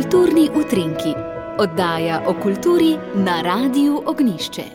Kulturni utrinki, oddaja o kulturi na Radiu Ognjišče.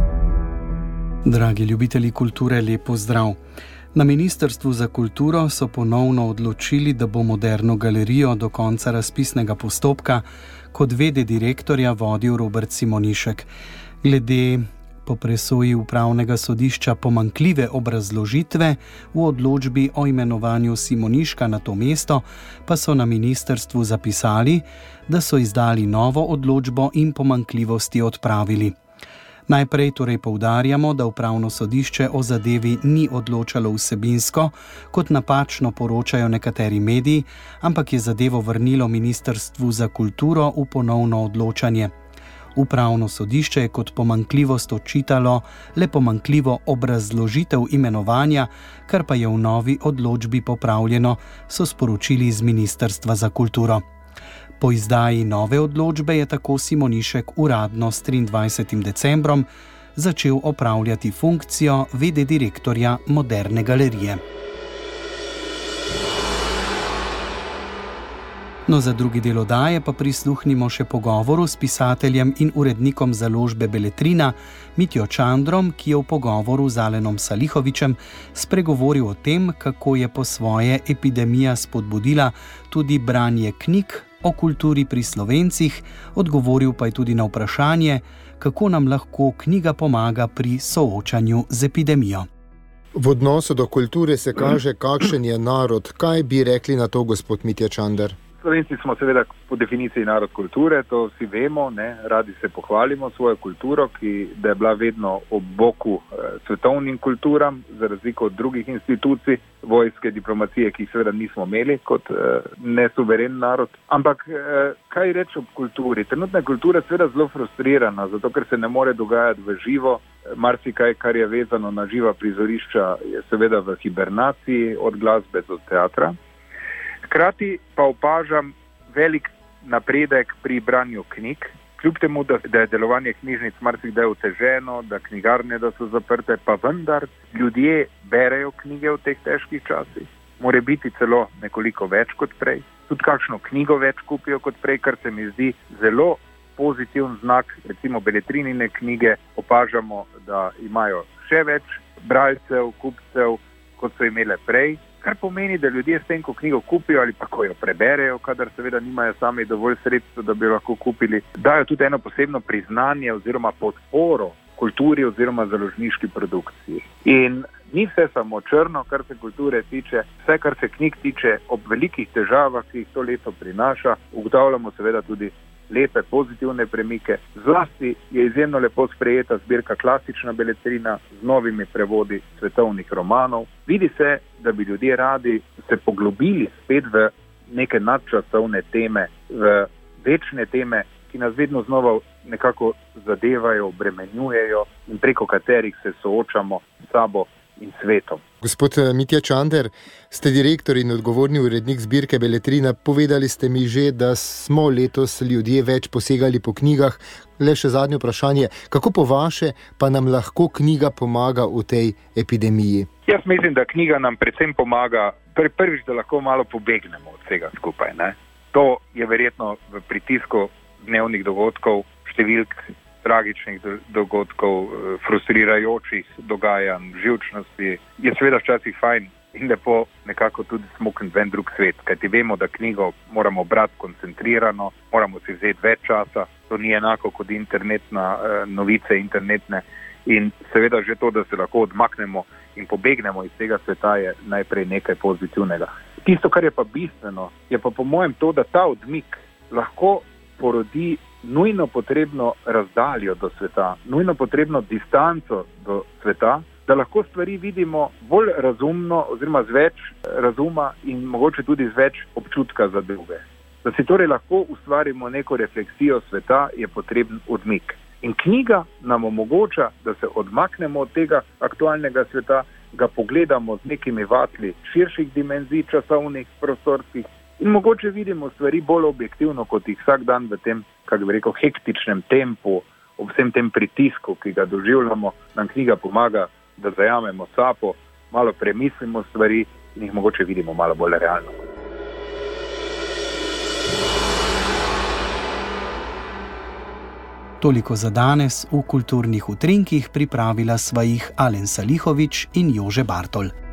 Dragi ljubitelji kulture, lep pozdrav. Na Ministrstvu za kulturo so ponovno odločili, da bo Moderno galerijo do konca razpisnega postopka kot v.d. direktorja vodil Robert Simonišek. Glede po presoji upravnega sodišča pomanjkljive obrazložitve v odločbi o imenovanju Simoniška na to mesto, pa so na ministrstvu zapisali, da so izdali novo odločbo in pomanjkljivosti odpravili. Najprej torej poudarjamo, da upravno sodišče o zadevi ni odločalo vsebinsko, kot napačno poročajo nekateri mediji, ampak je zadevo vrnilo Ministrstvu za kulturo v ponovno odločanje. Upravno sodišče je kot pomanjkljivost očitalo le pomanjkljivo obrazložitev imenovanja, kar pa je v novi odločbi popravljeno, so sporočili iz Ministrstva za kulturo. Po izdaji nove odločbe je tako Simonišek uradno s 23. decembrom začel opravljati funkcijo v.d. direktorja Moderne galerije. No, za drugi del oddaje pa prisluhnimo še pogovoru s pisateljem in urednikom založbe Beletrina Mitjo Čandrom, ki je v pogovoru z Alenom Salihovičem spregovoril o tem, kako je po svoje epidemija spodbudila tudi branje knjig o kulturi pri Slovencih, odgovoril pa je tudi na vprašanje, kako nam lahko knjiga pomaga pri soočanju z epidemijo. V odnosu do kulture se kaže, kakšen je narod. Kaj bi rekli na to, gospod Mitja Čander? Slovenci smo seveda po definiciji narod kulture, to vsi vemo, ne? Radi se pohvalimo svojo kulturo, da je bila vedno ob boku svetovnim kulturam, za razliko od drugih institucij, vojske, diplomacije, ki jih seveda nismo imeli kot nesuveren narod. Ampak kaj reči o kulturi? Trenutna kultura je seveda zelo frustrirana, zato ker se ne more dogajati v živo. Marsikaj, kar je vezano na živa prizorišča, je seveda v hibernaciji, od glasbe do teatra. Hkrati pa opažam velik napredek pri branju knjig, kljub temu, da je delovanje knjižnic marsikdaj oteženo, da knjigarne da so zaprte, pa vendar ljudje berejo knjige v teh težkih časih. More biti celo nekoliko več kot prej. Tudi kakšno knjigo več kupijo kot prej, kar se mi zdi zelo pozitiven znak. Recimo Beletrinine knjige opažamo, da imajo še več bralcev, kupcev, kot so imele prej. Kar pomeni, da ljudje s tem, ko knjigo kupijo ali pa ko jo preberejo, kadar seveda nimajo sami dovolj sredstev, da bi jo lahko kupili, dajo tudi eno posebno priznanje oziroma podporo kulturi oziroma založniški produkciji. In ni vse samo črno, kar se kulture tiče, vse, kar se knjig tiče, ob velikih težavah, ki jih to leto prinaša, ugotavljamo seveda tudi lepe, pozitivne premike. Zlasti je izjemno lepo sprejeta zbirka Klasična Beletrina z novimi prevodi svetovnih romanov. Vidi se, da bi ljudje radi se poglobili spet v neke nadčasovne teme, v večne teme, ki nas vedno znova nekako zadevajo, obremenjujejo in preko katerih se soočamo s sabo in svetom. Gospod Mitja Čander, ste direktor in odgovorni urednik zbirke Beletrina. Povedali ste mi že, da smo letos ljudje več posegali po knjigah. Le še zadnje vprašanje, kako po vaše pa nam lahko knjiga pomaga v tej epidemiji? Jaz mislim, da knjiga nam predvsem pomaga prvič, da lahko malo pobegnemo od vsega skupaj. Ne? To je verjetno v pritisku dnevnih dogodkov, številk, tragičnih dogodkov, frustrirajočih dogajanj, živčnosti, je seveda včasih fajn in lepo nekako tudi smukniti ven drug svet, kajti vemo, da knjigo moramo brati koncentrirano, moramo si vzeti več časa, to ni enako kot novice internetne in seveda že to, da se lahko odmaknemo in pobegnemo iz tega sveta, je najprej nekaj pozitivnega. Tisto, kar je pa bistveno, je pa po mojem to, da ta odmik lahko porodi nujno potrebno razdaljo do sveta, nujno potrebno distanco do sveta, da lahko stvari vidimo bolj razumno oziroma z več razuma in mogoče tudi z več občutka za druge. Da si torej lahko ustvarimo neko refleksijo sveta, je potreben odmik. In knjiga nam omogoča, da se odmaknemo od tega aktualnega sveta, ga pogledamo z nekimi vatli širših dimenzij, časovnih, prostorskih, in mogoče vidimo stvari bolj objektivno, kot jih vsak dan v tem, kako bi rekel, hektičnem tempu, ob vsem tem pritisku, ki ga doživljamo, nam knjiga pomaga, da zajamemo sapo, malo premislimo stvari in jih mogoče vidimo malo bolj realno. Toliko za danes, v kulturnih utrinkih pripravila sva jih Alen Salihović in Jože Bartol.